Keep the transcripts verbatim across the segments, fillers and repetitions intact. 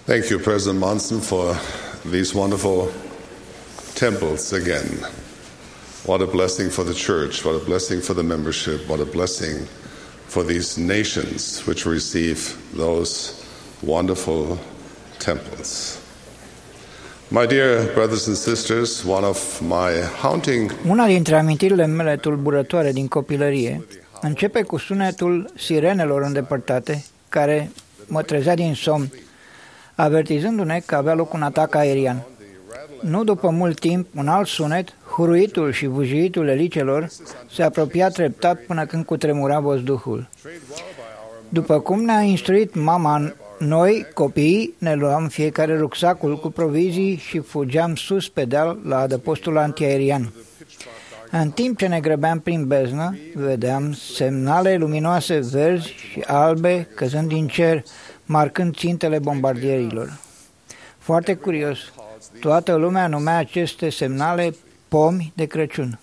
Thank you, President Monson, for these wonderful temples again. What a blessing for the church, what a blessing for the membership, what a blessing for these nations which receive those wonderful temples. My dear brothers and sisters, one of my haunting Una dintre amintirile mele tulburătoare din copilărie începe cu sunetul sirenelor îndepărtate, care mă trezea din somn, avertizându-ne că avea loc un atac aerian. Nu după mult timp, un alt sunet, huruitul și vâjuitul elicelor, se apropia treptat până când cutremura văzduhul. După cum ne-a instruit mama, noi, copiii, ne luam fiecare rucsacul cu provizii și fugeam sus pe deal la adăpostul antiaerian. În timp ce ne grăbeam prin beznă, vedeam semnale luminoase verzi și albe căzând din cer, marcând țintele bombardierilor. Foarte curios, toată lumea numea aceste semnale pomi de Crăciun.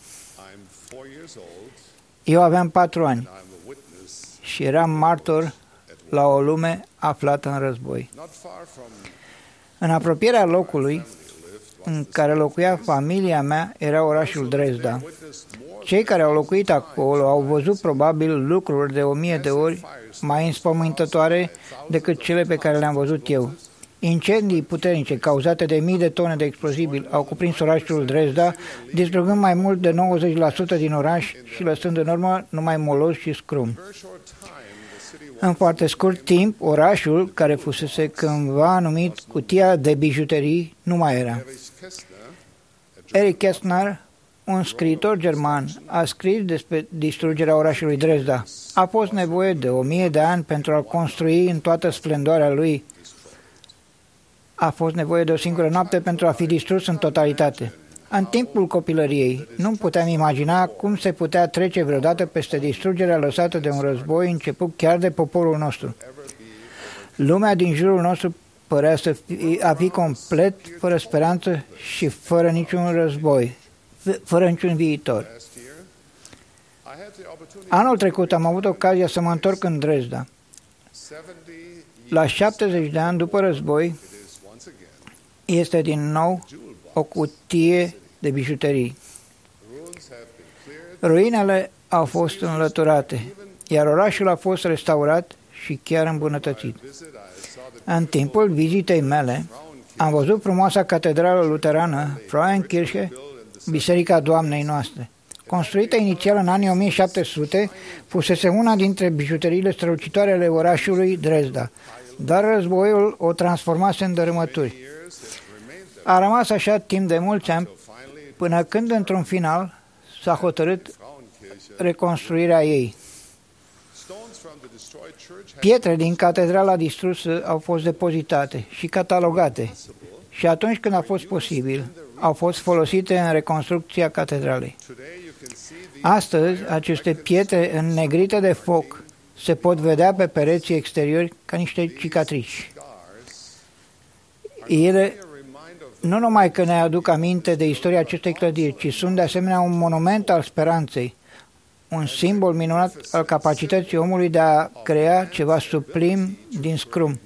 Eu aveam patru ani și eram martor la o lume aflată în război. În apropierea locului în care locuia familia mea era orașul Dresda. Cei care au locuit acolo au văzut probabil lucruri de o mie de ori mai înspământătoare decât cele pe care le-am văzut eu. Incendii puternice cauzate de mii de tone de explozibili au cuprins orașul Dresda, distrugând mai mult de nouăzeci la sută din oraș și lăsând în urmă numai moloz și scrum. În foarte scurt timp, orașul, care fusese cândva numit cutia de bijuterii, nu mai era. Erich Kästner, un scriitor german, a scris despre distrugerea orașului Dresda. A fost nevoie de o mie de ani pentru a-l construi în toată splendoarea lui. A fost nevoie de o singură noapte pentru a fi distrus în totalitate. În timpul copilăriei, nu puteam imagina cum se putea trece vreodată peste distrugerea lăsată de un război început chiar de poporul nostru. Lumea din jurul nostru părea să fi, a fi complet fără speranță și fără niciun război, fără niciun viitor. Anul trecut am avut ocazia să mă întorc în Dresda. La șaptezeci de ani după război, este din nou o cutie de bijuterii. Ruinele au fost înlăturate, iar orașul a fost restaurat și chiar îmbunătățit. În timpul vizitei mele, am văzut frumoasa catedrală luterană, Frauenkirche, Biserica Doamnei noastre. Construită inițial în anii o mie șapte sute, fusese una dintre bijuteriile strălucitoare ale orașului Dresda, dar războiul o transformase în dărâmături. A rămas așa timp de mulți ani, până când, într-un final, s-a hotărât reconstruirea ei. Pietre din catedrala distrusă au fost depozitate și catalogate și atunci când a fost posibil, au fost folosite în reconstrucția catedralei. Astăzi, aceste pietre înnegrite de foc se pot vedea pe pereții exteriori ca niște cicatrici. Ele nu numai că ne aduc aminte de istoria acestei clădiri, ci sunt de asemenea un monument al speranței, un simbol minunat al capacității omului de a crea ceva sublim din scrum.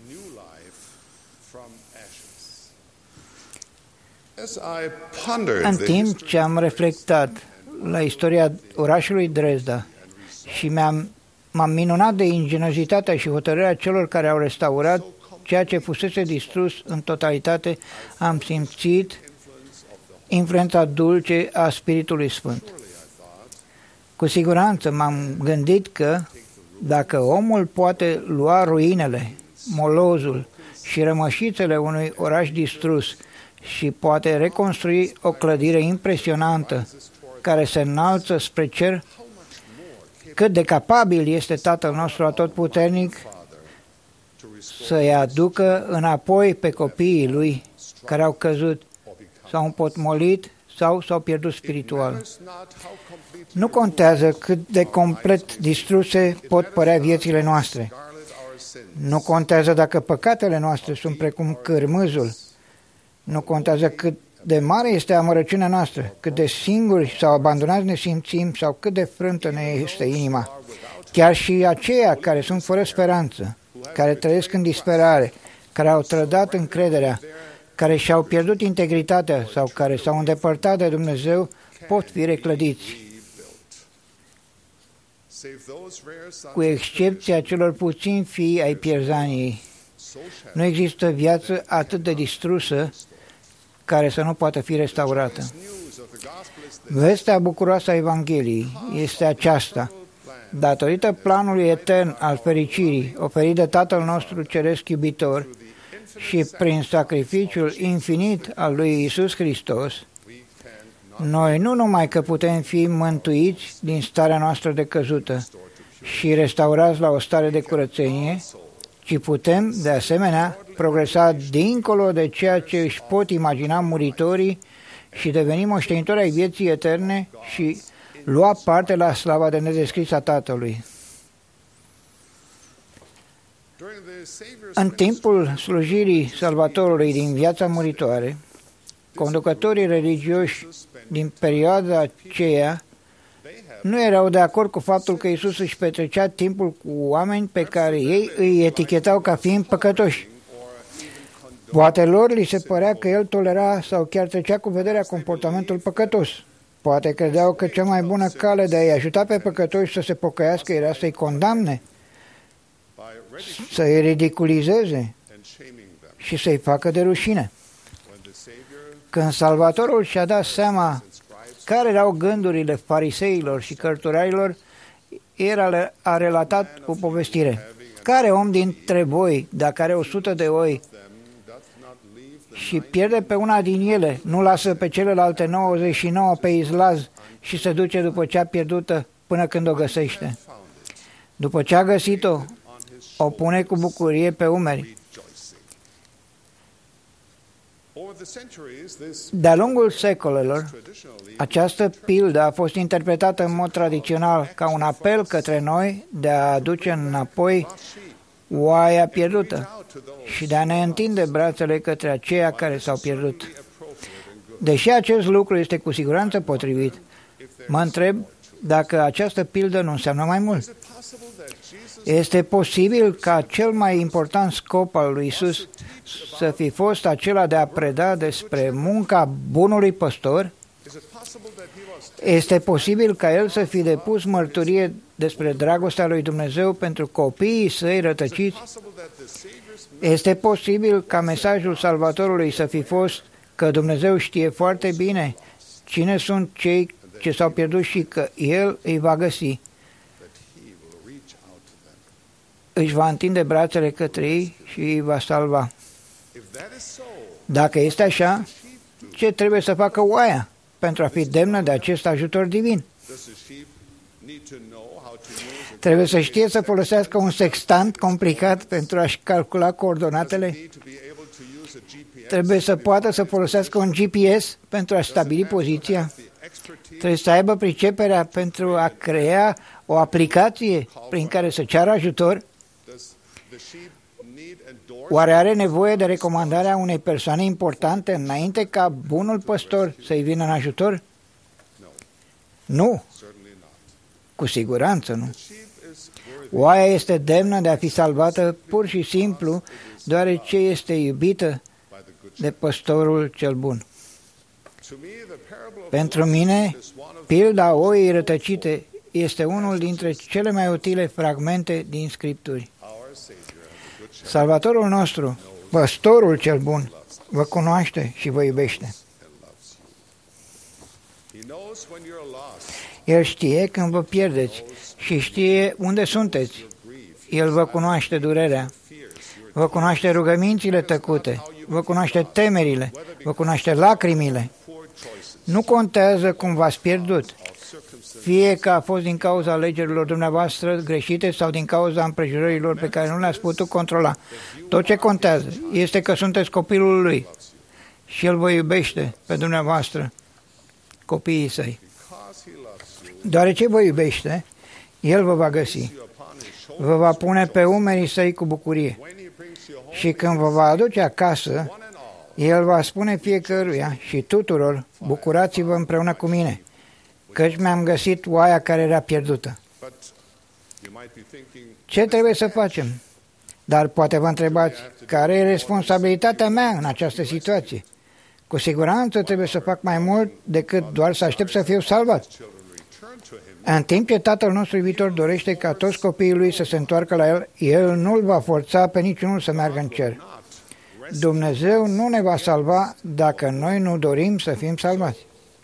În timp ce am reflectat la istoria orașului Dresda și mi-am, m-am minunat de ingeniozitatea și hotărârea celor care au restaurat ceea ce fusese distrus în totalitate, am simțit influența dulce a Spiritului Sfânt. Cu siguranță m-am gândit că dacă omul poate lua ruinele, molozul și rămășițele unui oraș distrus și poate reconstrui o clădire impresionantă care se înalță spre cer, cât de capabil este Tatăl nostru atotputernic să-i aducă înapoi pe copiii lui care au căzut, s-au împotmolit sau s-au pierdut spiritual. Nu contează cât de complet distruse pot părea viețile noastre. Nu contează dacă păcatele noastre sunt precum cârmâzul. Nu contează cât de mare este amărăciunea noastră, cât de singuri sau abandonați ne simțim sau cât de frântă ne este inima. Chiar și aceia care sunt fără speranță, care trăiesc în disperare, care au trădat încrederea, care și-au pierdut integritatea sau care s-au îndepărtat de Dumnezeu, pot fi reclădiți, cu excepția celor puțini fii ai pierzaniei. Nu există viață atât de distrusă care să nu poată fi restaurată. Vestea bucuroasă a Evangheliei este aceasta. Datorită planului etern al fericirii oferit de Tatăl nostru Ceresc iubitor și prin sacrificiul infinit al lui Iisus Hristos, noi nu numai că putem fi mântuiți din starea noastră de căzută și restaurați la o stare de curățenie, ci putem, de asemenea, progresa dincolo de ceea ce își pot imagina muritorii și deveni moștenitori ai vieții eterne și lua parte la slava de nedescris a Tatălui. În timpul slujirii Salvatorului din viața muritoare, conducătorii religioși din perioada aceea nu erau de acord cu faptul că Iisus își petrecea timpul cu oameni pe care ei îi etichetau ca fiind păcătoși. Poate lor li se părea că el tolera sau chiar trecea cu vederea comportamentul păcătos. Poate credeau că cea mai bună cale de a-i ajuta pe păcătoși să se pocăiască era să-i condamne, să-i ridiculizeze și să-i facă de rușine. Când Salvatorul și-a dat seama care erau gândurile fariseilor și cărturarilor, el a relatat o povestire. Care om dintre voi, dacă are o sută de oi și pierde pe una din ele, nu lasă pe celelalte nouăzeci și nouă pe izlaz și se duce după cea pierdută până când o găsește? După ce a găsit-o, o pune cu bucurie pe umeri. De-a lungul secolelor, această pildă a fost interpretată în mod tradițional ca un apel către noi de a aduce înapoi oaia pierdută și de a ne întinde brațele către aceia care s-au pierdut. Deși acest lucru este cu siguranță potrivit, mă întreb dacă această pildă nu înseamnă mai mult. Este posibil ca cel mai important scop al lui Iisus să fi fost acela de a preda despre munca bunului păstor? Este posibil ca el să fi depus mărturie despre dragostea lui Dumnezeu pentru copiii săi rătăciți? Este posibil ca mesajul Salvatorului să fi fost că Dumnezeu știe foarte bine cine sunt cei ce s-au pierdut și că El îi va găsi. Își va întinde brațele către ei și îi va salva. Dacă este așa, ce trebuie să facă oaia pentru a fi demnă de acest ajutor divin? Trebuie să știe să folosească un sextant complicat pentru a-și calcula coordonatele? Trebuie să poată să folosească un G P S pentru a stabili poziția? Trebuie să aibă priceperea pentru a crea o aplicație prin care să ceară ajutor? Oare are nevoie de recomandarea unei persoane importante înainte ca bunul păstor să-i vină în ajutor? Nu. Cu siguranță nu. Oaia este demnă de a fi salvată pur și simplu deoarece este iubită de păstorul cel bun. Pentru mine, pilda oii rătăcite este unul dintre cele mai utile fragmente din Scripturi. Salvatorul nostru, păstorul cel bun, vă cunoaște și vă iubește. El știe când vă pierdeți și știe unde sunteți. El vă cunoaște durerea, vă cunoaște rugămințile tăcute, vă cunoaște temerile, vă cunoaște lacrimile. Nu contează cum v-ați pierdut, fie că a fost din cauza alegerilor dumneavoastră greșite sau din cauza împrejurărilor pe care nu le-ați putut controla. Tot ce contează este că sunteți copilul lui și El vă iubește pe dumneavoastră, copiii săi. Deoarece vă iubește, El vă va găsi, vă va pune pe umerii săi cu bucurie și când vă va aduce acasă, El va spune fiecăruia și tuturor, bucurați-vă împreună cu mine, căci mi-am găsit oaia care era pierdută. Ce trebuie să facem? Dar poate vă întrebați, care e responsabilitatea mea în această situație? Cu siguranță trebuie să fac mai mult decât doar să aștept să fiu salvat. În timp ce Tatăl nostru iubitor dorește ca toți copiii Lui să se întoarcă la El, El nu-L va forța pe niciunul să meargă în cer. Dumnezeu nu ne va salva dacă noi nu dorim să fim salvați.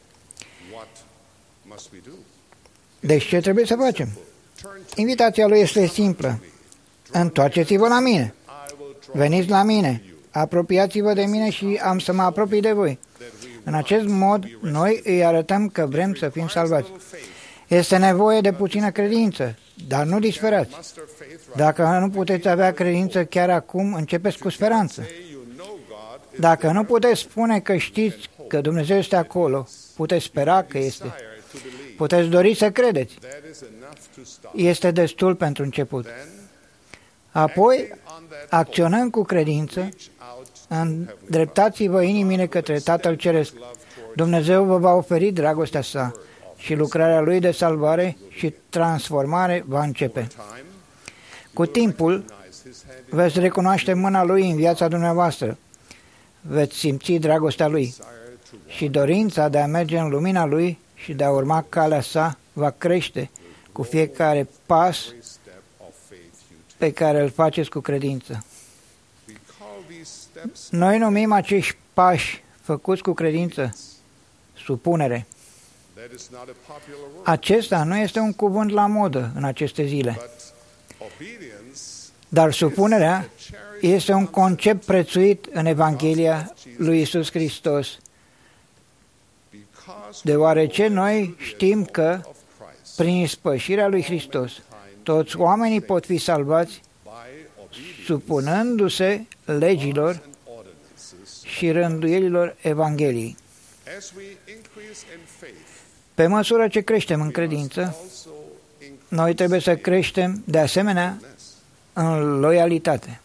Deci ce trebuie să facem? Invitația Lui este simplă. Întoarceți-vă la mine. Veniți la mine. Apropiați-vă de mine și am să mă apropii de voi. În acest mod, noi îi arătăm că vrem să fim salvați. Este nevoie de puțină credință, dar nu disperați. Dacă nu puteți avea credință chiar acum, începeți cu speranță. Dacă nu puteți spune că știți că Dumnezeu este acolo, puteți spera că este. Puteți dori să credeți. Este destul pentru început. Apoi, acționând cu credință, îndreptați-vă inimile către Tatăl Ceresc. Dumnezeu vă va oferi dragostea sa și lucrarea Lui de salvare și transformare va începe. Cu timpul, veți recunoaște mâna Lui în viața dumneavoastră. Veți simți dragostea Lui și dorința de a merge în lumina Lui și de a urma calea sa va crește cu fiecare pas pe care îl faceți cu credință. Noi numim acești pași făcuți cu credință supunere. Acesta nu este un cuvânt la modă în aceste zile, dar supunerea este un concept prețuit în Evanghelia lui Iisus Hristos, deoarece noi știm că prin ispășirea lui Hristos toți oamenii pot fi salvați supunându-se legilor și rânduielilor Evangheliei. Pe măsură ce creștem în credință, noi trebuie să creștem de asemenea în loialitate.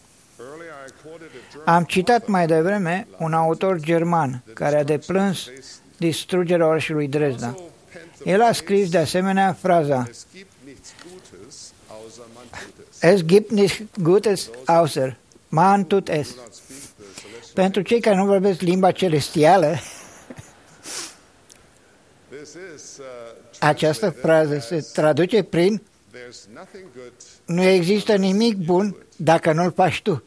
Am citat mai devreme un autor german care a deplâns distrugerea orașului Dresda. El a scris de asemenea fraza Es gibt nicht Gutes außer man tut es. Pentru cei care nu vorbesc limba celestială, această frază se traduce prin nu există nimic bun dacă nu-l faci tu.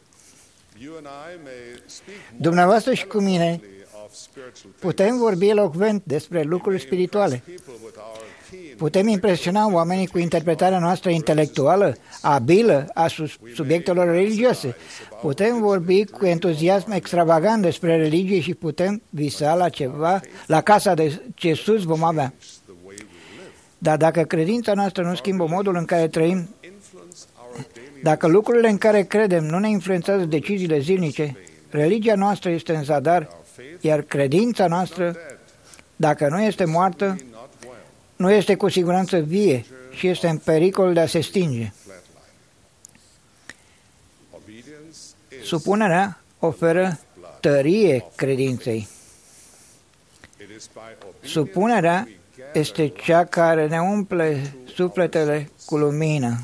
Dumneavoastră și cu mine putem vorbi elocvent despre lucruri spirituale. Putem impresiona oamenii cu interpretarea noastră intelectuală, abilă a subiectelor religioase. Putem vorbi cu entuziasm extravagant despre religie și putem visa la ceva, la casa de ce sus vom avea. Dar dacă credința noastră nu schimbă modul în care trăim, dacă lucrurile în care credem nu ne influențează deciziile zilnice, religia noastră este în zadar, iar credința noastră, dacă nu este moartă, nu este cu siguranță vie și este în pericol de a se stinge. Supunerea oferă tărie credinței. Supunerea este cea care ne umple sufletele cu lumină.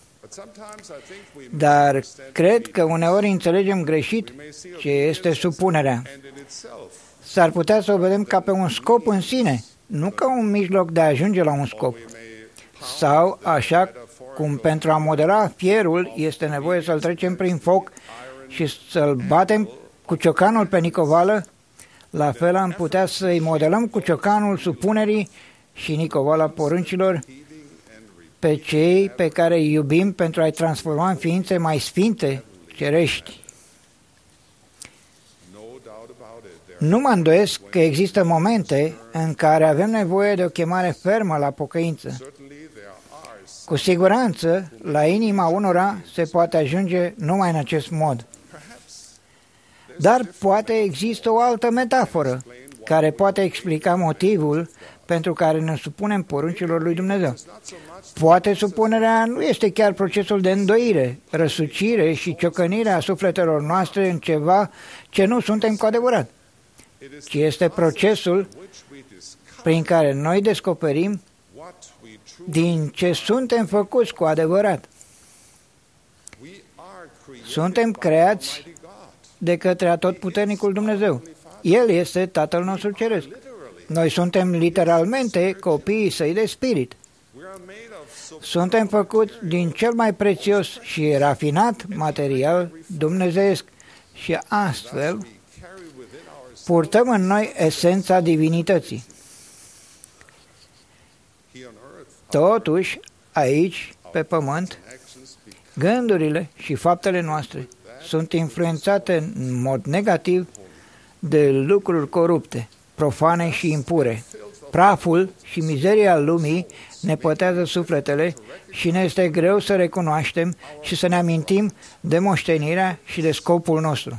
Dar cred că uneori înțelegem greșit ce este supunerea. S-ar putea să o vedem ca pe un scop în sine, nu ca un mijloc de a ajunge la un scop. Sau, așa cum pentru a modela fierul este nevoie să-l trecem prin foc și să-l batem cu ciocanul pe nicovală, la fel am putea să-i modelăm cu ciocanul supunerii și nicovala poruncilor pe cei pe care îi iubim pentru a-i transforma în ființe mai sfinte, cerești. Nu mă îndoiesc că există momente în care avem nevoie de o chemare fermă la pocăință. Cu siguranță, la inima unora se poate ajunge numai în acest mod. Dar poate există o altă metaforă care poate explica motivul pentru care ne supunem poruncilor lui Dumnezeu. Poate supunerea nu este chiar procesul de îndoire, răsucire și ciocănire a sufletelor noastre în ceva ce nu suntem cu adevărat, ci este procesul prin care noi descoperim din ce suntem făcuți cu adevărat. Suntem creați de către Atotputernicul Dumnezeu. El este Tatăl nostru Ceresc. Noi suntem literalmente copiii Săi de Spirit. Suntem făcuți din cel mai prețios și rafinat material dumnezeiesc și astfel purtăm în noi esența divinității. Totuși, aici, pe pământ, gândurile și faptele noastre sunt influențate în mod negativ de lucruri corupte, profane și impure. Praful și mizeria lumii ne pătează sufletele și ne este greu să recunoaștem și să ne amintim de moștenirea și de scopul nostru.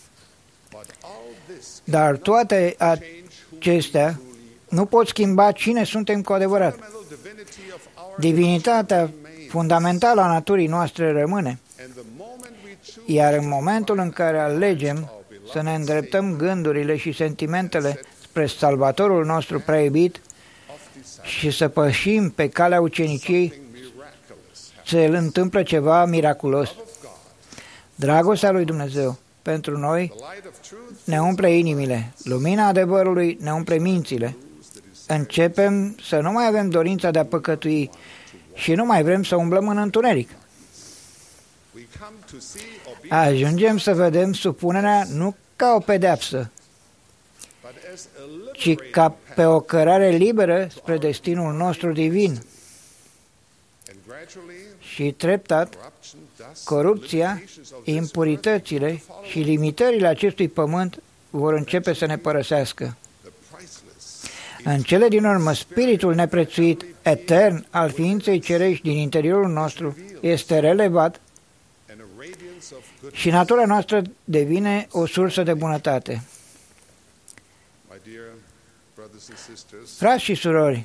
Dar toate acestea nu pot schimba cine suntem cu adevărat. Divinitatea fundamentală a naturii noastre rămâne, iar în momentul în care alegem să ne îndreptăm gândurile și sentimentele spre Salvatorul nostru prea iubit și să pășim pe calea uceniciei, se întâmplă ceva miraculos. Dragostea lui Dumnezeu pentru noi ne umple inimile, lumina adevărului ne umple mințile. Începem să nu mai avem dorința de a păcătui și nu mai vrem să umblăm în întuneric. Ajungem să vedem supunerea nu ca o pedeapsă, ci ca pe o cărare liberă spre destinul nostru divin. Și treptat, corupția, impuritățile și limitările acestui pământ vor începe să ne părăsească. În cele din urmă, spiritul neprețuit, etern, al ființei cerești din interiorul nostru este relevat și natura noastră devine o sursă de bunătate. Frați și surori,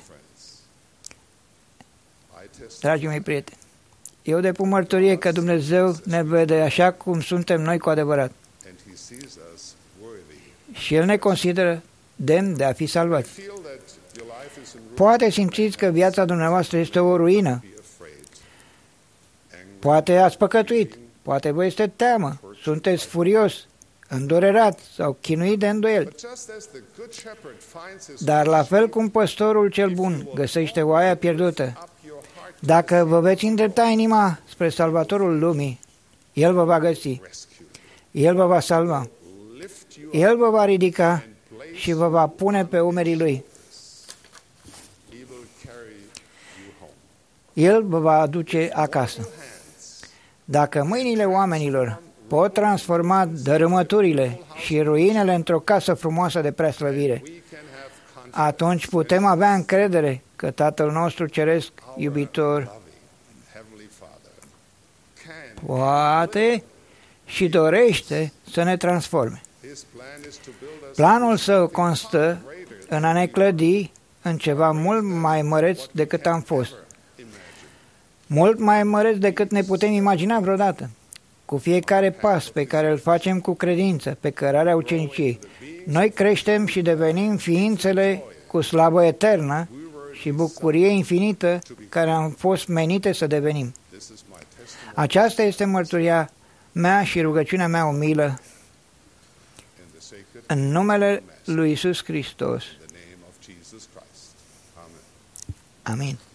dragii mei prieteni, eu depun mărturie că Dumnezeu ne vede așa cum suntem noi cu adevărat și El ne consideră demn de a fi salvați. Poate simțiți că viața dumneavoastră este o ruină. Poate ați păcătuit, poate vă este teamă, sunteți furios, îndurerat sau chinuit de îndoieli. Dar la fel cum păstorul cel bun găsește oaia pierdută, dacă vă veți îndrepta inima spre Salvatorul lumii, El vă va găsi, El vă va salva, El vă va ridica și vă va pune pe umerii Lui. El vă va aduce acasă. Dacă mâinile oamenilor pot transforma dărâmăturile și ruinele într-o casă frumoasă de preaslăvire, atunci putem avea încredere că Tatăl nostru Ceresc, iubitor, poate și dorește să ne transforme. Planul Său constă în a ne clădi în ceva mult mai măreț decât am fost, mult mai măreț decât ne putem imagina vreodată. Cu fiecare pas pe care îl facem cu credință, pe cărarea uceniciei, noi creștem și devenim ființele cu slavă eternă și bucurie infinită care am fost menite să devenim. Aceasta este mărturia mea și rugăciunea mea umilă în numele lui Iisus Hristos. Amin.